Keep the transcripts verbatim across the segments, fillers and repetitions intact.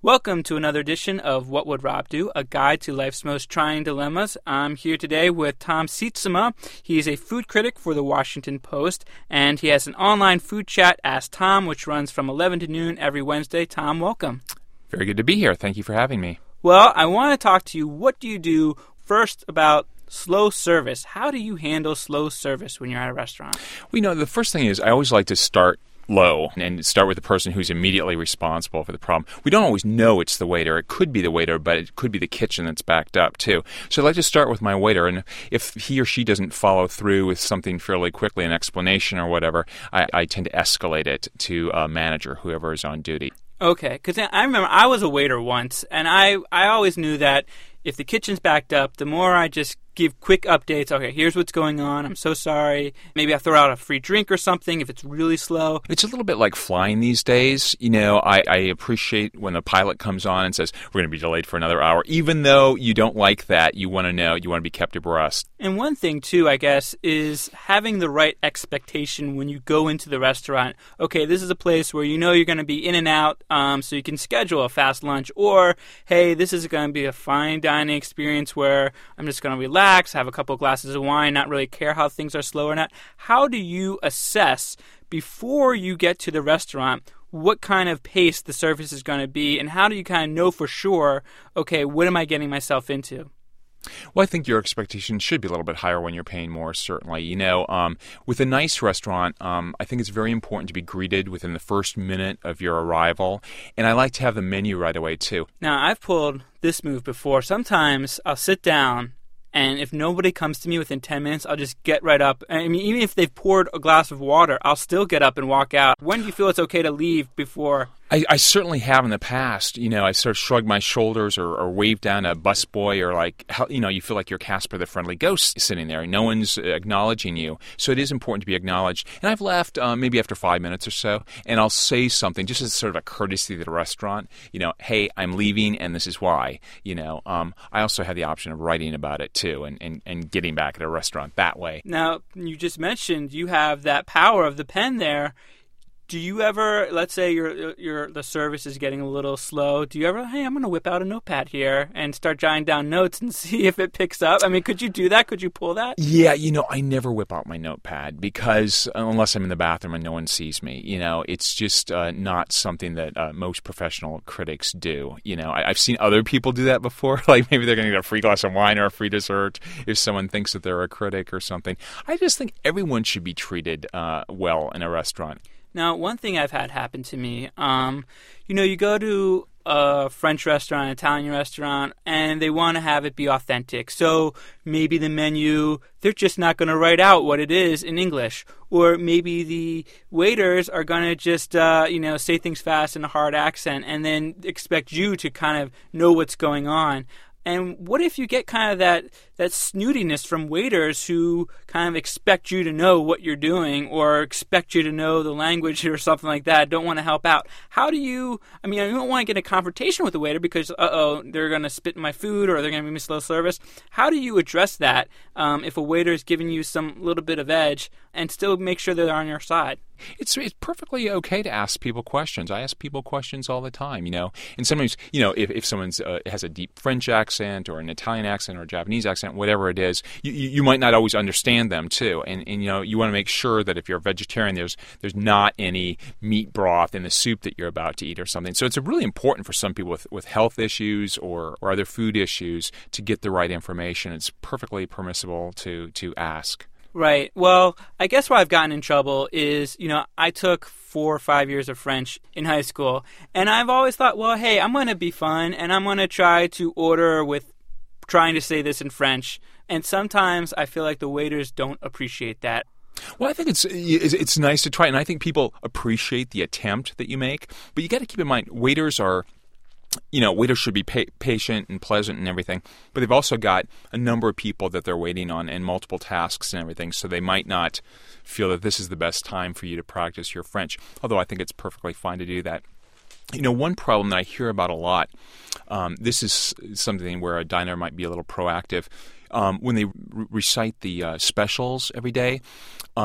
Welcome to another edition of What Would Rob Do, a guide to life's most trying dilemmas. I'm here today with Tom Sietsema. He's a food critic for the Washington Post, and he has an online food chat, Ask Tom, which runs from eleven to noon every Wednesday. Tom, welcome. Very good to be here. Thank you for having me. Well, I want to talk to you. What do you do first about slow service? How do you handle slow service when you're at a restaurant? Well, you know, the first thing is I always like to start low and start with the person who's immediately responsible for the problem. We don't always know it's the waiter. It could be the waiter, but it could be the kitchen that's backed up too. So I like to start with my waiter, and if he or she doesn't follow through with something fairly quickly, an explanation or whatever, I, I tend to escalate it to a manager, whoever is on duty. Okay, because I remember I was a waiter once, and I, I always knew that if the kitchen's backed up, the more I just give quick updates. Okay, here's what's going on. I'm so sorry. Maybe I throw out a free drink or something if it's really slow. It's a little bit like flying these days. You know, I, I appreciate when the pilot comes on and says, we're going to be delayed for another hour. Even though you don't like that, you want to know, you want to be kept abreast. And one thing, too, I guess, is having the right expectation when you go into the restaurant. Okay, this is a place where you know you're going to be in and out, um, so you can schedule a fast lunch. Or, hey, this is going to be a fine dining experience where I'm just going to relax, have a couple of glasses of wine, not really care how things are slow or not. How do you assess before you get to the restaurant what kind of pace the service is going to be, and how do you kind of know for sure, okay, what am I getting myself into? Well, I think your expectations should be a little bit higher when you're paying more, certainly. You know, um, with a nice restaurant, um, I think it's very important to be greeted within the first minute of your arrival. And I like to have the menu right away, too. Now, I've pulled this move before. Sometimes I'll sit down, and if nobody comes to me within ten minutes, I'll just get right up. I mean, even if they've poured a glass of water, I'll still get up and walk out. When do you feel it's okay to leave before? I, I certainly have in the past. You know, I sort of shrug my shoulders or, or wave down a busboy, or like, you know, you feel like you're Casper the Friendly Ghost sitting there. No one's acknowledging you. So it is important to be acknowledged. And I've left um, maybe after five minutes or so, and I'll say something just as sort of a courtesy to the restaurant. You know, hey, I'm leaving, and this is why. You know, um, I also have the option of writing about it too, and, and, and getting back at a restaurant that way. Now, you just mentioned you have that power of the pen there. Do you ever, let's say your your the service is getting a little slow, do you ever, hey, I'm going to whip out a notepad here and start jotting down notes and see if it picks up? I mean, could you do that? Could you pull that? Yeah, you know, I never whip out my notepad because unless I'm in the bathroom and no one sees me, you know, it's just uh, not something that uh, most professional critics do. You know, I, I've seen other people do that before, like maybe they're going to get a free glass of wine or a free dessert if someone thinks that they're a critic or something. I just think everyone should be treated uh, well in a restaurant. Now, one thing I've had happen to me, um, you know, you go to a French restaurant, an Italian restaurant, and they want to have it be authentic. So maybe the menu, they're just not going to write out what it is in English. Or maybe the waiters are going to just, uh, you know, say things fast in a hard accent and then expect you to kind of know what's going on. And what if you get kind of that, that snootiness from waiters who kind of expect you to know what you're doing or expect you to know the language or something like that, don't want to help out? How do you, I mean, I don't want to get in a confrontation with the waiter because, uh-oh, they're going to spit in my food or they're going to give me slow service. How do you address that um, if a waiter is giving you some little bit of edge and still make sure they're on your side? It's it's perfectly okay to ask people questions. I ask people questions all the time, you know. And sometimes, you know, if, if someone uh, has a deep French accent or an Italian accent or a Japanese accent, whatever it is, you, you might not always understand them, too. And, and you know, you want to make sure that if you're a vegetarian, there's there's not any meat broth in the soup that you're about to eat or something. So it's really important for some people with, with health issues or, or other food issues to get the right information. It's perfectly permissible to to ask. Right. Well, I guess where I've gotten in trouble is, you know, I took four or five years of French in high school, and I've always thought, well, hey, I'm going to be fun, and I'm going to try to order with trying to say this in French. And sometimes I feel like the waiters don't appreciate that. Well, I think it's it's nice to try, and I think people appreciate the attempt that you make. But you got to keep in mind, waiters are, you know, waiters should be pa- patient and pleasant and everything, but they've also got a number of people that they're waiting on and multiple tasks and everything, so they might not feel that this is the best time for you to practice your French, although I think it's perfectly fine to do that. You know, one problem that I hear about a lot, um, this is something where a diner might be a little proactive, um, when they re- recite the uh, specials every day, um,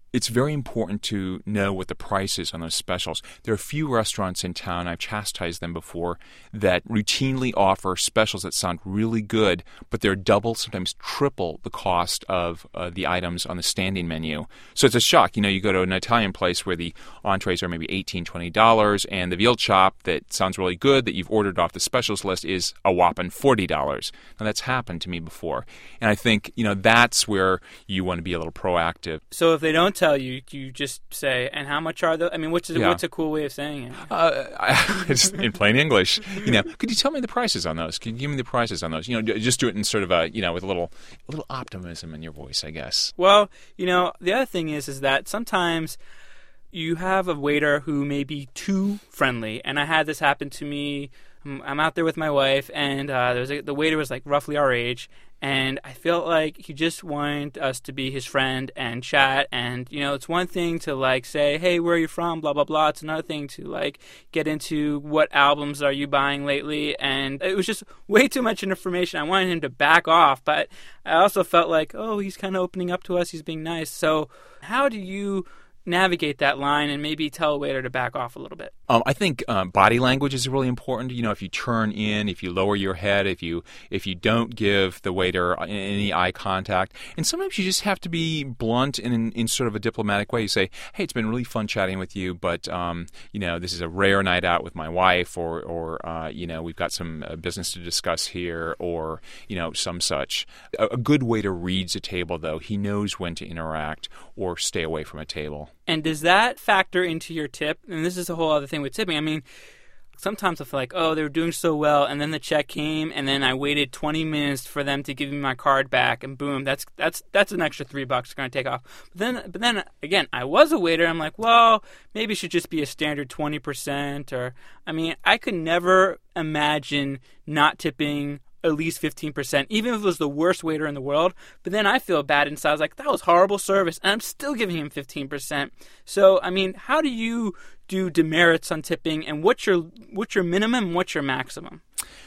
it's very important to know what the price is on those specials. There are a few restaurants in town, I've chastised them before, that routinely offer specials that sound really good, but they're double, sometimes triple the cost of uh, the items on the standing menu. So it's a shock. You know, you go to an Italian place where the entrees are maybe eighteen dollars, twenty dollars, and the veal chop that sounds really good that you've ordered off the specials list is a whopping forty dollars. Now, that's happened to me before. And I think, you know, that's where you want to be a little proactive. So if they don't tell you, you just say, and how much are those? I mean, what's, Yeah. what's a cool way of saying it? Uh, I, it's in plain English, you know, could you tell me the prices on those? Could you give me the prices on those? You know, just do it in sort of a, you know, with a little, a little optimism in your voice, I guess. Well, you know, the other thing is, is that sometimes you have a waiter who may be too friendly, and I had this happen to me. I'm I'm out there with my wife, and uh, there was a, the waiter was like roughly our age, and I felt like he just wanted us to be his friend and chat. And you know, it's one thing to like say, "Hey, where are you from?" Blah blah blah. It's another thing to like get into what albums are you buying lately, and it was just way too much information. I wanted him to back off, but I also felt like, oh, he's kind of opening up to us. He's being nice. So, how do you navigate that line and maybe tell a waiter to back off a little bit? Um, I think um, body language is really important. You know, if you turn in, if you lower your head, if you if you don't give the waiter any eye contact, and sometimes you just have to be blunt and in, in sort of a diplomatic way. You say, "Hey, it's been really fun chatting with you, but um, you know, this is a rare night out with my wife, or or uh, you know, we've got some uh, business to discuss here, or you know, some such." A, a good waiter reads a table, though. He knows when to interact or stay away from a table. And does that factor into your tip? And this is a whole other thing with tipping. I mean, sometimes I feel like, oh, they were doing so well, and then the check came, and then I waited twenty minutes for them to give me my card back, and boom, that's that's that's an extra three bucks going to take off. But then, but then again, I was a waiter. I'm like, well, maybe it should just be a standard twenty percent, or I mean, I could never imagine not tipping at least fifteen percent, even if it was the worst waiter in the world. But then I feel bad inside. I was like, that was horrible service, and I'm still giving him fifteen percent. So, I mean, how do you do demerits on tipping, and what's your what's your minimum and what's your maximum?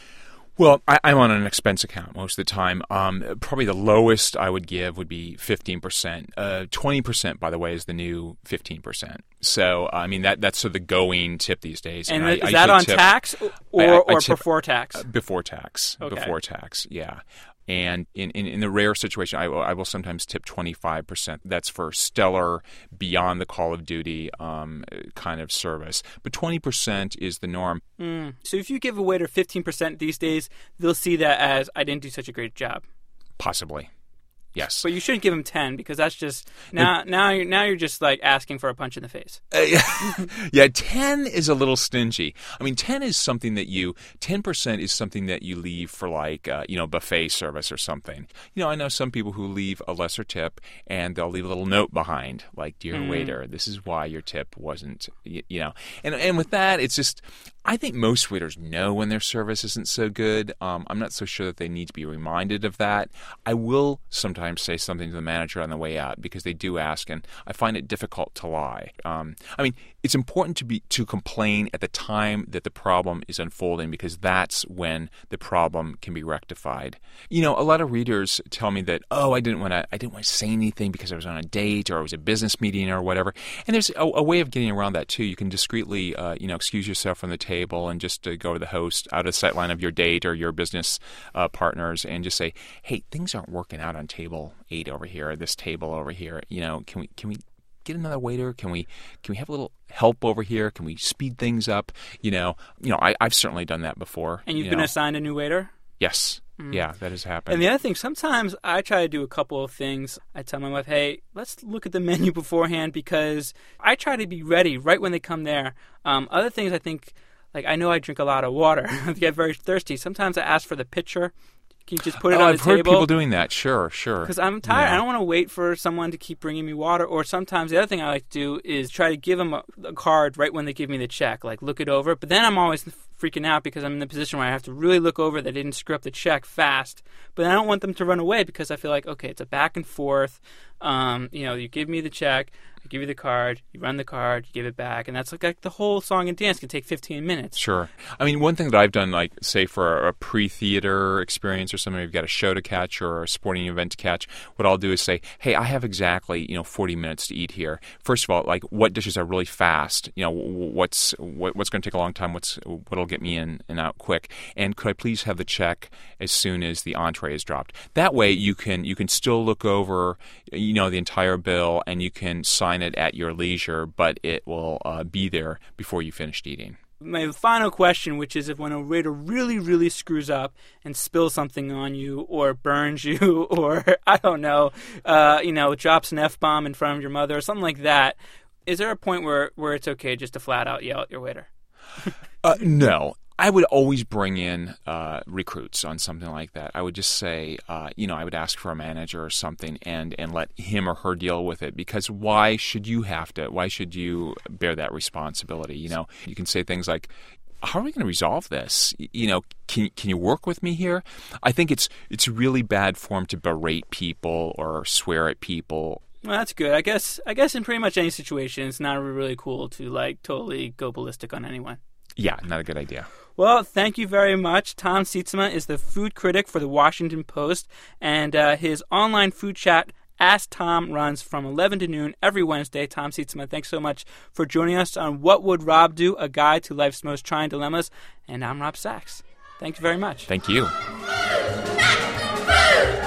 Well, I, I'm on an expense account most of the time. Um, probably the lowest I would give would be fifteen percent. Uh, twenty percent, by the way, is the new fifteen percent. So, I mean, that that's sort of the going tip these days. And, and is I, that I on tip, tax or, I, I, I or tip, before tax? Uh, before tax. Okay. Before tax, yeah. And in, in, in the rare situation, I will, I will sometimes tip twenty-five percent. That's for stellar, beyond the call of duty um, kind of service. But twenty percent is the norm. Mm. So if you give a waiter fifteen percent these days, they'll see that as, I didn't do such a great job. Possibly. Yes. But you shouldn't give them ten, because that's just now it, now you're now you're just like asking for a punch in the face. Uh, yeah. yeah, ten is a little stingy. I mean, ten is something that you ten percent is something that you leave for like uh, you know, buffet service or something. You know, I know some people who leave a lesser tip and they'll leave a little note behind, like, "Dear mm. waiter, this is why your tip wasn't," you, you know. And and with that, it's just, I think most waiters know when their service isn't so good. Um, I'm not so sure that they need to be reminded of that. I will sometimes say something to the manager on the way out, because they do ask, and I find it difficult to lie. Um, I mean, it's important to be to complain at the time that the problem is unfolding, because that's when the problem can be rectified. You know, a lot of readers tell me that, oh, I didn't want to, I didn't want to say anything because I was on a date or I was a business meeting or whatever. And there's a, a way of getting around that too. You can discreetly, uh, you know, excuse yourself from the table and just uh, go to the host, out of sight line of your date or your business uh, partners, and just say, "Hey, things aren't working out on table eight over here, or this table over here. You know, can we can we get another waiter? Can we can we have a little help over here? Can we speed things up?" You know, you know, I, I've certainly done that before. And you've you been know. assigned a new waiter? Yes. Mm. Yeah, that has happened. And the other thing, sometimes I try to do a couple of things. I tell my wife, "Hey, let's look at the menu beforehand," because I try to be ready right when they come there. Um, other things, I think, like, I know I drink a lot of water. I get very thirsty. Sometimes I ask for the pitcher. Can you just put it oh, on I've the table? I've heard people doing that. Sure, sure. Because I'm tired. Yeah. I don't want to wait for someone to keep bringing me water. Or sometimes the other thing I like to do is try to give them a, a card right when they give me the check. Like, look it over. But then I'm always freaking out because I'm in the position where I have to really look over that they didn't screw up the check fast. But I don't want them to run away, because I feel like, okay, it's a back and forth. Um, you know, you give me the check. give you the card, you run the card, you give it back, and that's like, like the whole song and dance can take fifteen minutes. Sure. I mean, one thing that I've done, like, say, for a pre-theater experience or something, you've got a show to catch or a sporting event to catch, what I'll do is say, hey, I have exactly, you know, forty minutes to eat here. First of all, like, what dishes are really fast? You know, what's what, what's going to take a long time? What's what'll get me in and out quick? And could I please have the check as soon as the entree is dropped? That way, you can you can still look over, you know, the entire bill, and you can sign it at your leisure, but it will uh, be there before you finished eating. My final question, which is if when a waiter really, really screws up and spills something on you or burns you or, I don't know, uh, you know, drops an F-bomb in front of your mother or something like that, is there a point where, where it's okay just to flat out yell at your waiter? uh, no. I would always bring in uh, recruits on something like that. I would just say, uh, you know, I would ask for a manager or something and, and let him or her deal with it, because why should you have to, why should you bear that responsibility? You know, you can say things like, how are we going to resolve this? You know, can can you work with me here? I think it's it's really bad form to berate people or swear at people. Well, that's good. I guess I guess in pretty much any situation, it's not really cool to like totally go ballistic on anyone. Yeah, not a good idea. Well, thank you very much. Tom Sietsema is the food critic for the Washington Post, and uh, his online food chat, Ask Tom, runs from eleven to noon every Wednesday. Tom Sietsema, thanks so much for joining us on What Would Rob Do? A Guide to Life's Most Trying Dilemmas. And I'm Rob Sachs. Thank you very much. Thank you.